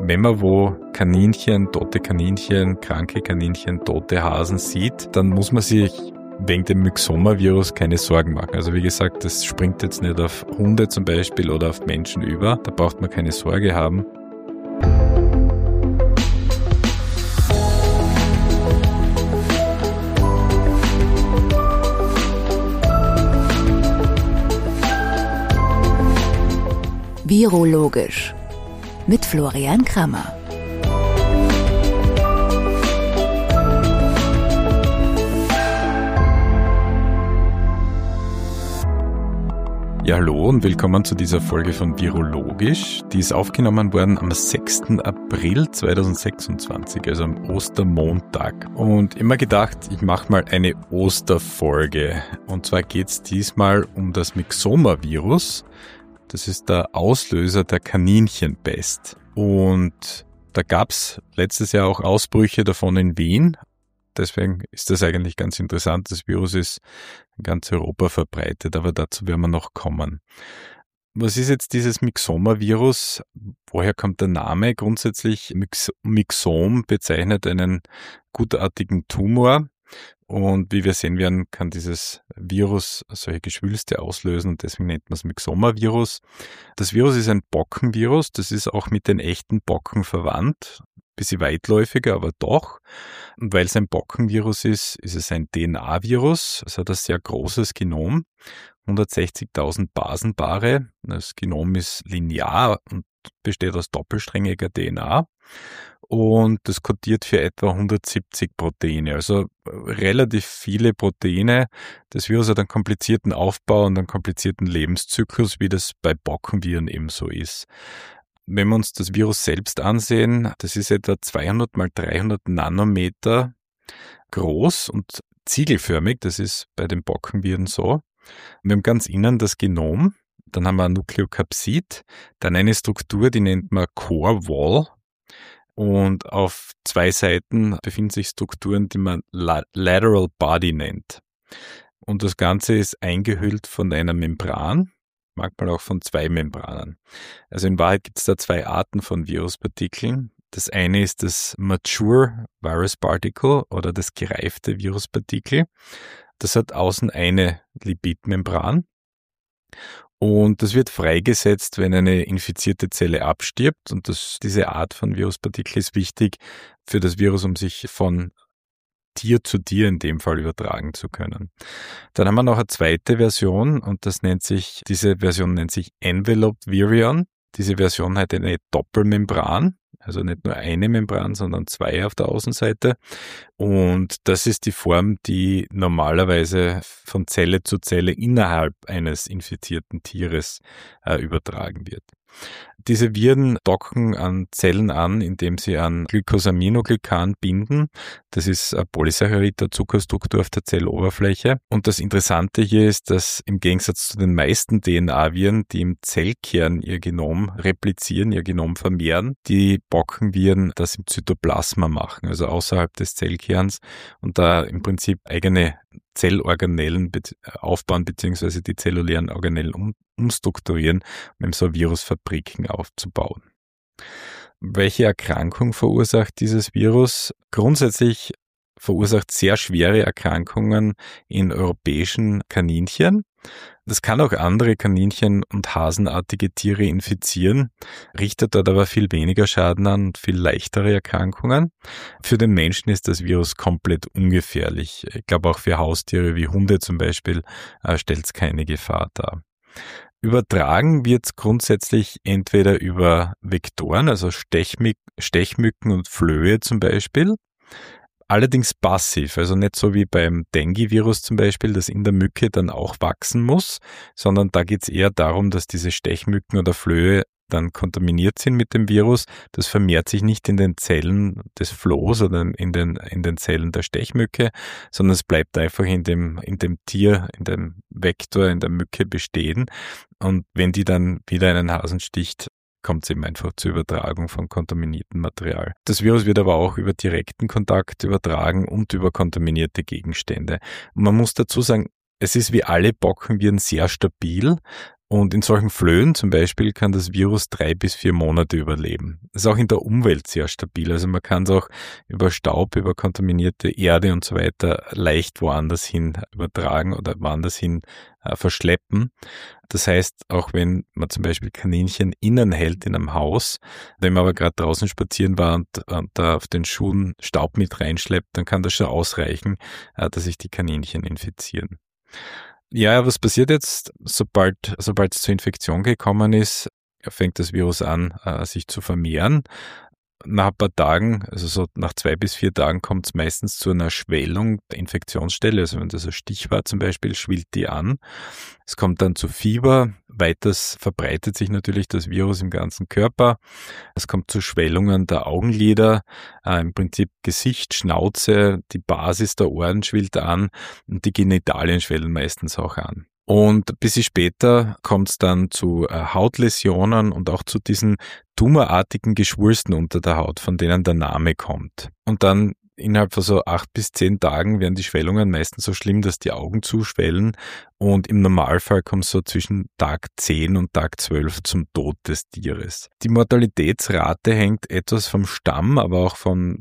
Wenn man wo Kaninchen, tote Kaninchen, kranke Kaninchen, tote Hasen sieht, dann muss man sich wegen dem Myxoma-Virus keine Sorgen machen. Also wie gesagt, das springt jetzt nicht auf Hunde zum Beispiel oder auf Menschen über. Da braucht man keine Sorge haben. Virologisch mit Florian Krammer. Ja, hallo und willkommen zu dieser Folge von Virologisch. Die ist aufgenommen worden am 6. April 2026, also am Ostermontag. Und immer gedacht, ich mache mal eine Osterfolge. Und zwar geht es diesmal um das Myxoma-Virus. Das ist der Auslöser der Kaninchenpest. Und da gab es letztes Jahr auch Ausbrüche davon in Wien. Deswegen ist das eigentlich ganz interessant. Das Virus ist in ganz Europa verbreitet, aber dazu werden wir noch kommen. Was ist jetzt dieses Myxoma-Virus? Woher kommt der Name? Grundsätzlich Myxom bezeichnet einen gutartigen Tumor. Und wie wir sehen werden, kann dieses Virus solche Geschwülste auslösen und deswegen nennt man es Myxoma-Virus. Das Virus ist ein Bockenvirus, das ist auch mit den echten Bocken verwandt. Bisschen weitläufiger, aber doch. Und weil es ein Bockenvirus ist, ist es ein DNA-Virus. Es hat ein sehr großes Genom, 160.000 Basenpaare. Das Genom ist linear und besteht aus doppelsträngiger DNA. Und das kodiert für etwa 170 Proteine, also relativ viele Proteine. Das Virus hat einen komplizierten Aufbau und einen komplizierten Lebenszyklus, wie das bei Bockenviren ebenso ist. Wenn wir uns das Virus selbst ansehen, das ist etwa 200 mal 300 Nanometer groß und ziegelförmig, das ist bei den Bockenviren so. Wir haben ganz innen das Genom, dann haben wir ein Nukleokapsid, dann eine Struktur, die nennt man Core Wall. Und auf zwei Seiten befinden sich Strukturen, die man Lateral Body nennt. Und das Ganze ist eingehüllt von einer Membran, manchmal auch von zwei Membranen. Also in Wahrheit gibt es da zwei Arten von Viruspartikeln. Das eine ist das Mature Virus Particle oder das gereifte Viruspartikel. Das hat außen eine Lipidmembran. Und das wird freigesetzt, wenn eine infizierte Zelle abstirbt. Und diese Art von Viruspartikel ist wichtig für das Virus, um sich von Tier zu Tier in dem Fall übertragen zu können. Dann haben wir noch eine zweite Version und diese Version nennt sich Enveloped Virion. Diese Version hat eine Doppelmembran, also nicht nur eine Membran, sondern zwei auf der Außenseite. Und das ist die Form, die normalerweise von Zelle zu Zelle innerhalb eines infizierten Tieres übertragen wird. Diese Viren docken an Zellen an, indem sie an Glycosaminoglykan binden. Das ist ein Polysaccharid, der Zuckerstruktur auf der Zelloberfläche. Und das Interessante hier ist, dass im Gegensatz zu den meisten DNA-Viren, die im Zellkern ihr Genom replizieren, ihr Genom vermehren, die Bockenviren das im Zytoplasma machen, also außerhalb des Zellkerns und da im Prinzip eigene Zellorganellen aufbauen bzw. die zellulären Organellen umstrukturieren, um so Virusfabriken aufzubauen. Welche Erkrankung verursacht dieses Virus? Grundsätzlich verursacht sehr schwere Erkrankungen in europäischen Kaninchen. Das kann auch andere Kaninchen- und hasenartige Tiere infizieren, richtet dort aber viel weniger Schaden an und viel leichtere Erkrankungen. Für den Menschen ist das Virus komplett ungefährlich. Ich glaube auch für Haustiere wie Hunde zum Beispiel stellt es keine Gefahr dar. Übertragen wird es grundsätzlich entweder über Vektoren, also Stechmücken und Flöhe zum Beispiel, allerdings passiv, also nicht so wie beim Dengue-Virus zum Beispiel, das in der Mücke dann auch wachsen muss, sondern da geht es eher darum, dass diese Stechmücken oder Flöhe dann kontaminiert sind mit dem Virus. Das vermehrt sich nicht in den Zellen des Flohs oder in den Zellen der Stechmücke, sondern es bleibt einfach in dem Tier, in dem Vektor, in der Mücke bestehen. Und wenn die dann wieder einen Hasen sticht, kommt es eben einfach zur Übertragung von kontaminiertem Material. Das Virus wird aber auch über direkten Kontakt übertragen und über kontaminierte Gegenstände. Und man muss dazu sagen, es ist wie alle Bockenviren sehr stabil. Und in solchen Flöhen zum Beispiel kann das Virus 3 bis 4 Monate überleben. Das ist auch in der Umwelt sehr stabil. Also man kann es auch über Staub, über kontaminierte Erde und so weiter leicht woanders hin übertragen oder woanders hin verschleppen. Das heißt, auch wenn man zum Beispiel Kaninchen innen hält in einem Haus, wenn man aber gerade draußen spazieren war und da auf den Schuhen Staub mit reinschleppt, dann kann das schon ausreichen, dass sich die Kaninchen infizieren. Ja, was passiert jetzt? Sobald es zur Infektion gekommen ist, fängt das Virus an, sich zu vermehren. Nach ein paar Tagen, also so nach 2 bis 4 Tagen, kommt es meistens zu einer Schwellung der Infektionsstelle. Also wenn das ein Stich war zum Beispiel, schwillt die an. Es kommt dann zu Fieber. Weiters verbreitet sich natürlich das Virus im ganzen Körper. Es kommt zu Schwellungen der Augenlider, im Prinzip Gesicht, Schnauze, die Basis der Ohren schwillt an und die Genitalien schwellen meistens auch an. Und ein bisschen später kommt es dann zu Hautläsionen und auch zu diesen tumorartigen Geschwulsten unter der Haut, von denen der Name kommt. Und dann innerhalb von so 8 bis 10 Tagen werden die Schwellungen meistens so schlimm, dass die Augen zuschwellen. Und im Normalfall kommt es so zwischen Tag 10 und Tag 12 zum Tod des Tieres. Die Mortalitätsrate hängt etwas vom Stamm, aber auch von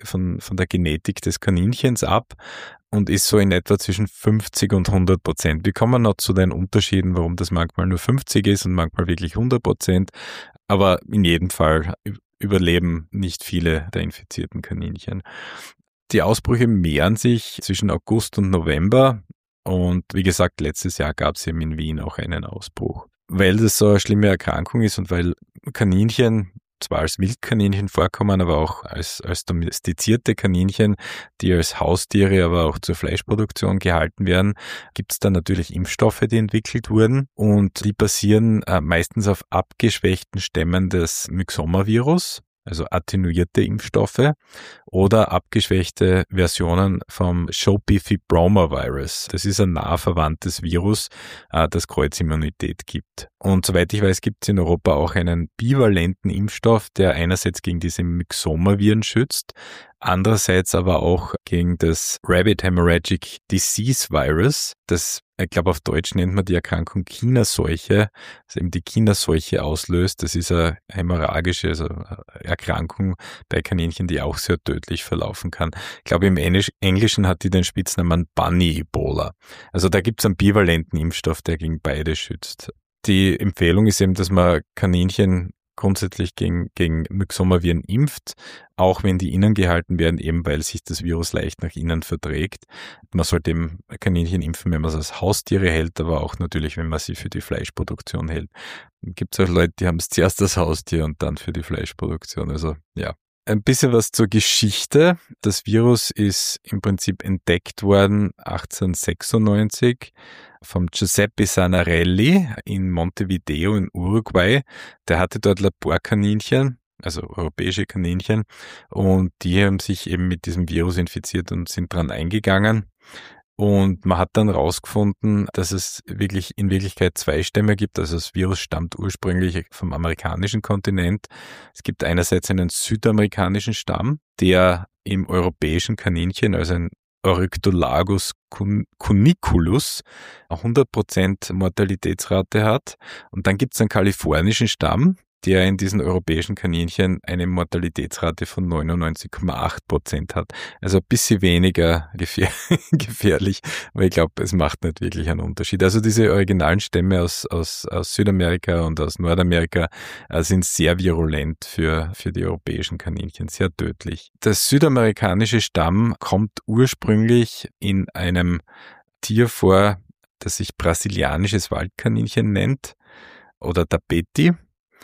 der Genetik des Kaninchens ab und ist so in etwa zwischen 50 und 100%. Wir kommen noch zu den Unterschieden, warum das manchmal nur 50 ist und manchmal wirklich 100%. Aber in jedem Fall überleben nicht viele der infizierten Kaninchen. Die Ausbrüche mehren sich zwischen August und November und wie gesagt, letztes Jahr gab es eben in Wien auch einen Ausbruch. Weil das so eine schlimme Erkrankung ist und weil Kaninchen zwar als Wildkaninchen vorkommen, aber auch als domestizierte Kaninchen, die als Haustiere, aber auch zur Fleischproduktion gehalten werden, gibt es dann natürlich Impfstoffe, die entwickelt wurden und die basieren meistens auf abgeschwächten Stämmen des Myxoma-Virus, also attenuierte Impfstoffe oder abgeschwächte Versionen vom Shopi-Fibroma-Virus. Das ist ein nah verwandtes Virus, das Kreuzimmunität gibt. Und soweit ich weiß, gibt es in Europa auch einen bivalenten Impfstoff, der einerseits gegen diese Myxoma-Viren schützt, andererseits aber auch gegen das Rabbit Hemorrhagic Disease Virus. Das, ich glaube, auf Deutsch nennt man die Erkrankung Kinderseuche, das eben die Kinderseuche auslöst. Das ist eine hämorrhagische Erkrankung bei Kaninchen, die auch sehr tödlich verlaufen kann. Ich glaube, im Englischen hat die den Spitznamen Bunny Ebola. Also da gibt es einen bivalenten Impfstoff, der gegen beide schützt. Die Empfehlung ist eben, dass man Kaninchen grundsätzlich gegen Myxoma-Viren impft, auch wenn die innen gehalten werden, eben weil sich das Virus leicht nach innen verträgt. Man sollte eben Kaninchen impfen, wenn man es als Haustiere hält, aber auch natürlich, wenn man sie für die Fleischproduktion hält. Dann gibt es auch Leute, die haben es zuerst als Haustier und dann für die Fleischproduktion. Also ja. Ein bisschen was zur Geschichte. Das Virus ist im Prinzip entdeckt worden 1896 vom Giuseppe Sanarelli in Montevideo in Uruguay. Der hatte dort Laborkaninchen, also europäische Kaninchen, und die haben sich eben mit diesem Virus infiziert und sind dran eingegangen. Und man hat dann herausgefunden, dass es in Wirklichkeit 2 Stämme gibt. Also das Virus stammt ursprünglich vom amerikanischen Kontinent. Es gibt einerseits einen südamerikanischen Stamm, der im europäischen Kaninchen, also ein Oryctolagus cuniculus, 100% Mortalitätsrate hat. Und dann gibt es einen kalifornischen Stamm, der in diesen europäischen Kaninchen eine Mortalitätsrate von 99,8% hat. Also ein bisschen weniger gefährlich, aber ich glaube, es macht nicht wirklich einen Unterschied. Also diese originalen Stämme aus Südamerika und aus Nordamerika sind sehr virulent für die europäischen Kaninchen, sehr tödlich. Der südamerikanische Stamm kommt ursprünglich in einem Tier vor, das sich brasilianisches Waldkaninchen nennt oder Tapeti.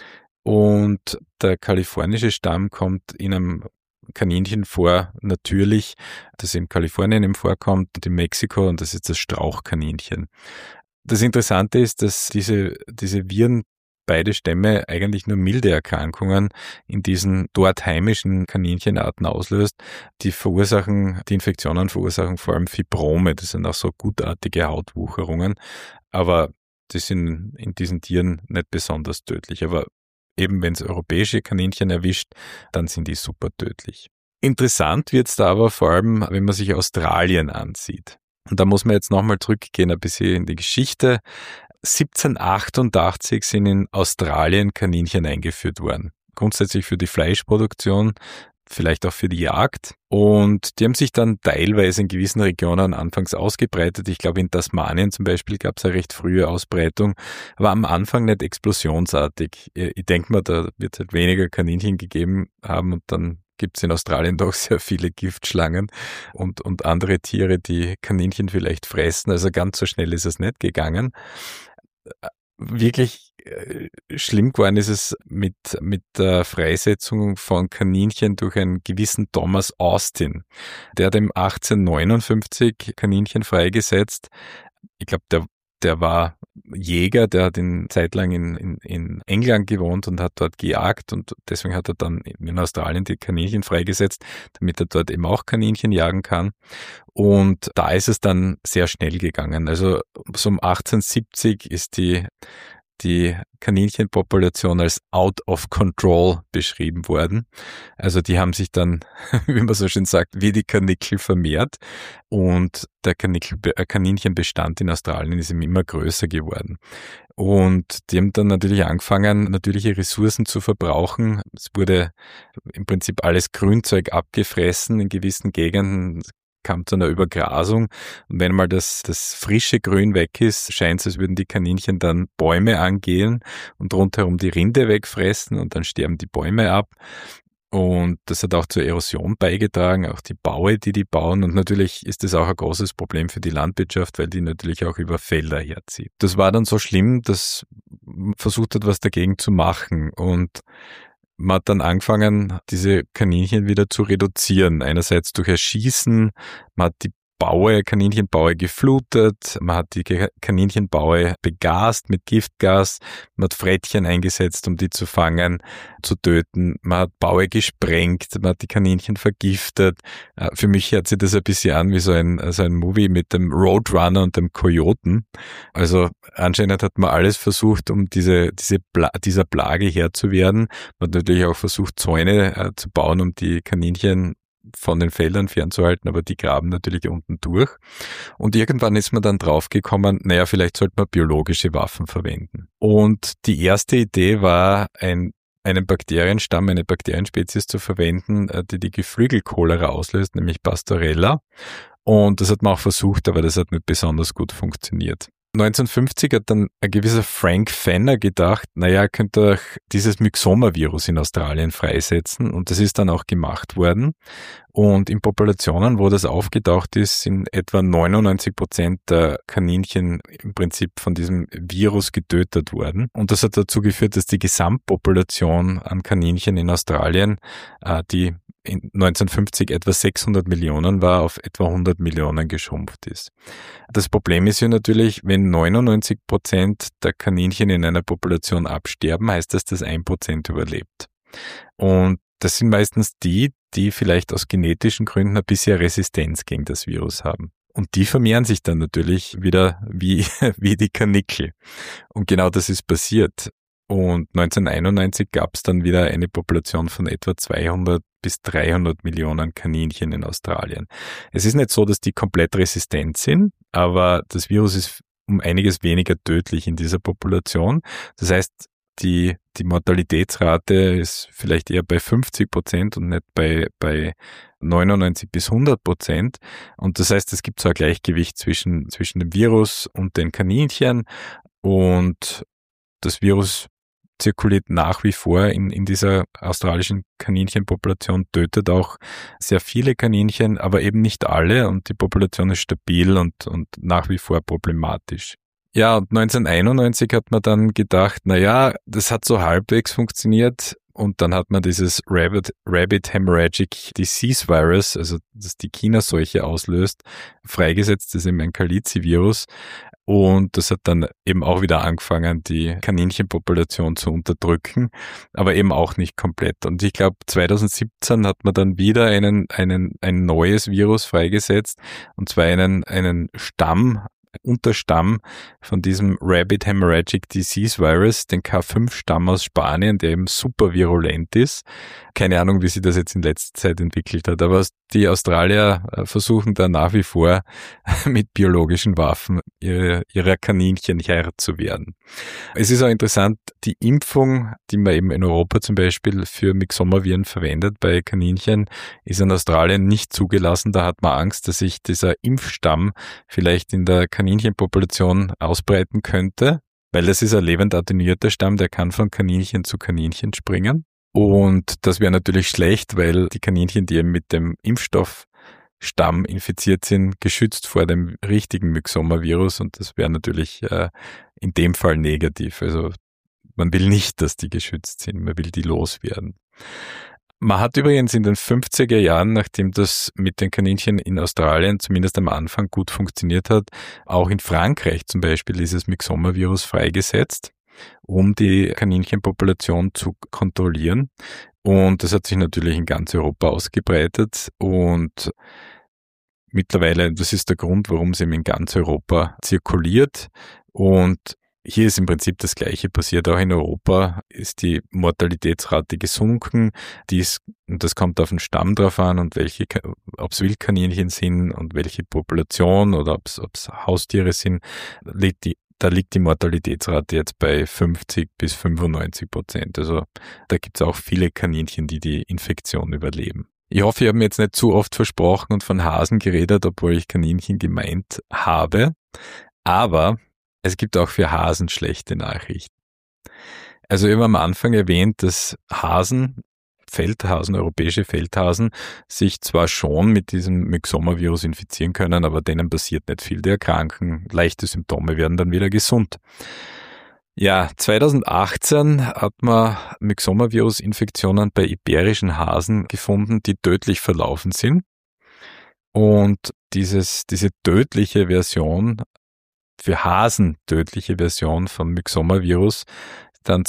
Und der kalifornische Stamm kommt in einem Kaninchen vor, natürlich, das in Kalifornien eben vorkommt und in Mexiko, und das ist das Strauchkaninchen. Das Interessante ist, dass diese Viren, beide Stämme, eigentlich nur milde Erkrankungen in diesen dort heimischen Kaninchenarten auslöst. Die Infektionen verursachen vor allem Fibrome, das sind auch so gutartige Hautwucherungen, aber die sind in diesen Tieren nicht besonders tödlich. Aber eben wenn es europäische Kaninchen erwischt, dann sind die super tödlich. Interessant wird es da aber vor allem, wenn man sich Australien ansieht. Und da muss man jetzt nochmal zurückgehen, ein bisschen in die Geschichte. 1788 sind in Australien Kaninchen eingeführt worden. Grundsätzlich für die Fleischproduktion, vielleicht auch für die Jagd. Und die haben sich dann teilweise in gewissen Regionen anfangs ausgebreitet. Ich glaube, in Tasmanien zum Beispiel gab es eine recht frühe Ausbreitung, aber am Anfang nicht explosionsartig. Ich denke mal, da wird es halt weniger Kaninchen gegeben haben und dann gibt es in Australien doch sehr viele Giftschlangen und andere Tiere, die Kaninchen vielleicht fressen. Also ganz so schnell ist es nicht gegangen. Wirklich schlimm geworden ist es mit der Freisetzung von Kaninchen durch einen gewissen Thomas Austin. Der hat im 1859 Kaninchen freigesetzt. Ich glaube, der war Jäger, der hat zeitlang in England gewohnt und hat dort gejagt und deswegen hat er dann in Australien die Kaninchen freigesetzt, damit er dort eben auch Kaninchen jagen kann. Und da ist es dann sehr schnell gegangen. Also so um 1870 ist die Kaninchenpopulation als out of control beschrieben worden. Also die haben sich dann, wie man so schön sagt, wie die Karnickel vermehrt und der Kaninchenbestand in Australien ist immer größer geworden. Und die haben dann natürlich angefangen, natürliche Ressourcen zu verbrauchen. Es wurde im Prinzip alles Grünzeug abgefressen in gewissen Gegenden. Kam zu einer Übergrasung und wenn mal das frische Grün weg ist, scheint es, als würden die Kaninchen dann Bäume angehen und rundherum die Rinde wegfressen und dann sterben die Bäume ab und das hat auch zur Erosion beigetragen, auch die Baue, die bauen und natürlich ist das auch ein großes Problem für die Landwirtschaft, weil die natürlich auch über Felder herzieht. Das war dann so schlimm, dass man versucht hat, was dagegen zu machen und man hat dann angefangen, diese Kaninchen wieder zu reduzieren. Einerseits durch Erschießen, man hat die Kaninchenbaue geflutet, man hat die Kaninchenbaue begast mit Giftgas, man hat Frettchen eingesetzt, um die zu fangen, zu töten, man hat Baue gesprengt, man hat die Kaninchen vergiftet. Für mich hört sich das ein bisschen an wie so ein Movie mit dem Roadrunner und dem Kojoten. Also anscheinend hat man alles versucht, um dieser Plage Herr zu werden. Man hat natürlich auch versucht, Zäune zu bauen, um die Kaninchen von den Feldern fernzuhalten, aber die graben natürlich unten durch. Und irgendwann ist man dann draufgekommen, vielleicht sollte man biologische Waffen verwenden. Und die erste Idee war, einen Bakterienstamm, eine Bakterienspezies zu verwenden, die Geflügelcholera auslöst, nämlich Pastorella. Und das hat man auch versucht, aber das hat nicht besonders gut funktioniert. 1950 hat dann ein gewisser Frank Fenner gedacht, könnte auch dieses Myxoma-Virus in Australien freisetzen und das ist dann auch gemacht worden. Und in Populationen, wo das aufgetaucht ist, sind etwa 99% der Kaninchen im Prinzip von diesem Virus getötet worden. Und das hat dazu geführt, dass die Gesamtpopulation an Kaninchen in Australien, die in 1950 etwa 600 Millionen war, auf etwa 100 Millionen geschrumpft ist. Das Problem ist ja natürlich, wenn 99% der Kaninchen in einer Population absterben, heißt das, dass 1% überlebt. Und das sind meistens die vielleicht aus genetischen Gründen ein bisschen Resistenz gegen das Virus haben. Und die vermehren sich dann natürlich wieder wie die Karnickel. Und genau das ist passiert. Und 1991 gab es dann wieder eine Population von etwa 200 bis 300 Millionen Kaninchen in Australien. Es ist nicht so, dass die komplett resistent sind, aber das Virus ist um einiges weniger tödlich in dieser Population. Das heißt, die Mortalitätsrate ist vielleicht eher bei 50% und nicht bei 99 bis 100%. Und das heißt, es gibt so ein Gleichgewicht zwischen dem Virus und den Kaninchen und das Virus zirkuliert nach wie vor in dieser australischen Kaninchenpopulation, tötet auch sehr viele Kaninchen, aber eben nicht alle und die Population ist stabil und nach wie vor problematisch. Ja, und 1991 hat man dann gedacht, das hat so halbwegs funktioniert und dann hat man dieses Rabbit Hemorrhagic Disease Virus, also das die China-Seuche auslöst, freigesetzt. Das ist eben ein Calici-Virus. Und das hat dann eben auch wieder angefangen, die Kaninchenpopulation zu unterdrücken, aber eben auch nicht komplett. Und ich glaube, 2017 hat man dann wieder ein neues Virus freigesetzt, und zwar einen Stamm Unterstamm von diesem Rabbit Hemorrhagic Disease Virus, den K5-Stamm aus Spanien, der eben super virulent ist. Keine Ahnung, wie sich das jetzt in letzter Zeit entwickelt hat, aber die Australier versuchen da nach wie vor mit biologischen Waffen ihrer Kaninchen Herr zu werden. Es ist auch interessant, die Impfung, die man eben in Europa zum Beispiel für Myxomaviren verwendet bei Kaninchen, ist in Australien nicht zugelassen. Da hat man Angst, dass sich dieser Impfstamm vielleicht in der Kaninchenpopulation ausbreiten könnte, weil das ist ein lebend attenuierter Stamm, der kann von Kaninchen zu Kaninchen springen. Und das wäre natürlich schlecht, weil die Kaninchen, die eben mit dem Impfstoffstamm infiziert sind, geschützt vor dem richtigen Myxomavirus, und das wäre natürlich in dem Fall negativ. Also man will nicht, dass die geschützt sind, man will die loswerden. Man hat übrigens in den 50er Jahren, nachdem das mit den Kaninchen in Australien zumindest am Anfang gut funktioniert hat, auch in Frankreich zum Beispiel dieses Myxomavirus freigesetzt, um die Kaninchenpopulation zu kontrollieren. Und das hat sich natürlich in ganz Europa ausgebreitet und mittlerweile, das ist der Grund, warum es eben in ganz Europa zirkuliert. Und hier ist im Prinzip das Gleiche passiert. Auch in Europa ist die Mortalitätsrate gesunken. Und das kommt auf den Stamm drauf an und ob es Wildkaninchen sind und welche Population oder ob es Haustiere sind, da liegt die Mortalitätsrate jetzt bei 50-95%. Also da gibt es auch viele Kaninchen, die Infektion überleben. Ich hoffe, ich habe mir jetzt nicht zu oft versprochen und von Hasen geredet, obwohl ich Kaninchen gemeint habe. Aber es gibt auch für Hasen schlechte Nachrichten. Also ich habe am Anfang erwähnt, dass europäische Feldhasen, sich zwar schon mit diesem Myxomavirus infizieren können, aber denen passiert nicht viel. Die erkranken, leichte Symptome, werden dann wieder gesund. Ja, 2018 hat man Myxomavirus-Infektionen bei iberischen Hasen gefunden, die tödlich verlaufen sind. Und diese tödliche Version, für Hasen tödliche Version vom Myxomavirus, dann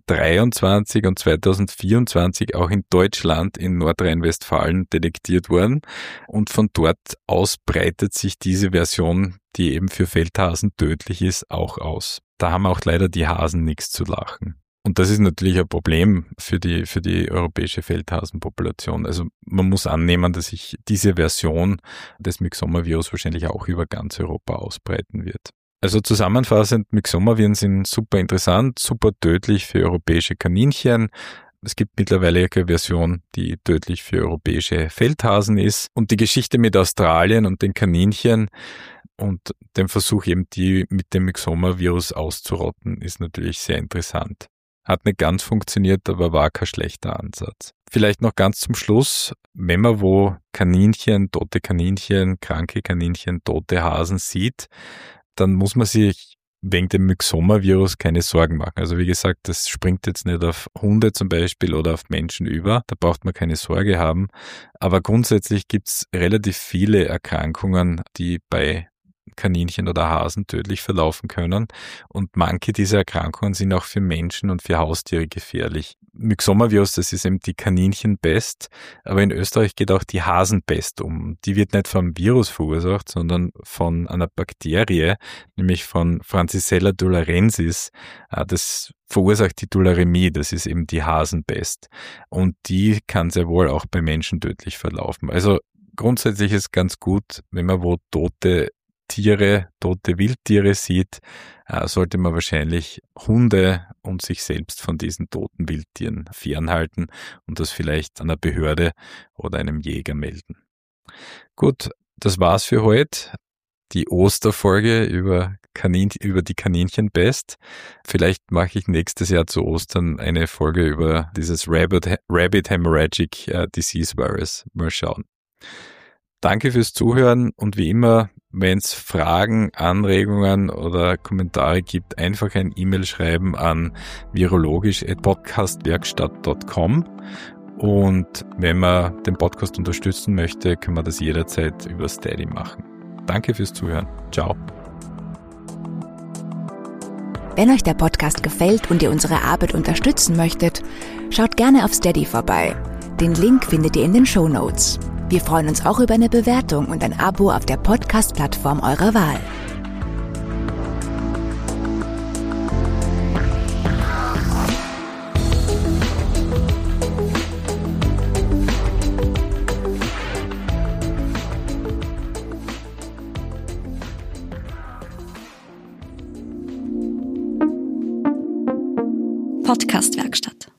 2023 und 2024 auch in Deutschland, in Nordrhein-Westfalen detektiert worden. Und von dort aus breitet sich diese Version, die eben für Feldhasen tödlich ist, auch aus. Da haben auch leider die Hasen nichts zu lachen. Und das ist natürlich ein Problem für die europäische Feldhasenpopulation. Also man muss annehmen, dass sich diese Version des Myxomavirus wahrscheinlich auch über ganz Europa ausbreiten wird. Also zusammenfassend, Myxomaviren sind super interessant, super tödlich für europäische Kaninchen. Es gibt mittlerweile eine Version, die tödlich für europäische Feldhasen ist. Und die Geschichte mit Australien und den Kaninchen und dem Versuch eben, die mit dem Myxomavirus auszurotten, ist natürlich sehr interessant. Hat nicht ganz funktioniert, aber war kein schlechter Ansatz. Vielleicht noch ganz zum Schluss, wenn man wo Kaninchen, tote Kaninchen, kranke Kaninchen, tote Hasen sieht, dann muss man sich wegen dem Myxomavirus keine Sorgen machen. Also wie gesagt, das springt jetzt nicht auf Hunde zum Beispiel oder auf Menschen über, da braucht man keine Sorge haben. Aber grundsätzlich gibt es relativ viele Erkrankungen, die bei Kaninchen oder Hasen tödlich verlaufen können. Und manche dieser Erkrankungen sind auch für Menschen und für Haustiere gefährlich. Myxomavirus, das ist eben die Kaninchenpest, aber in Österreich geht auch die Hasenpest um. Die wird nicht vom Virus verursacht, sondern von einer Bakterie, nämlich von Francisella tularensis. Das verursacht die Tularemie, das ist eben die Hasenpest. Und die kann sehr wohl auch bei Menschen tödlich verlaufen. Also grundsätzlich ist ganz gut, wenn man wo tote Wildtiere sieht, sollte man wahrscheinlich Hunde und sich selbst von diesen toten Wildtieren fernhalten und das vielleicht einer Behörde oder einem Jäger melden. Gut, das war's für heute. Die Osterfolge über die Kaninchenpest. Vielleicht mache ich nächstes Jahr zu Ostern eine Folge über dieses Rabbit Hemorrhagic Disease Virus. Mal schauen. Danke fürs Zuhören und wie immer, wenn es Fragen, Anregungen oder Kommentare gibt, einfach ein E-Mail schreiben an virologisch@podcastwerkstatt.com und wenn man den Podcast unterstützen möchte, kann man das jederzeit über Steady machen. Danke fürs Zuhören. Ciao. Wenn euch der Podcast gefällt und ihr unsere Arbeit unterstützen möchtet, schaut gerne auf Steady vorbei. Den Link findet ihr in den Shownotes. Wir freuen uns auch über eine Bewertung und ein Abo auf der Podcast-Plattform eurer Wahl. Podcast-Werkstatt.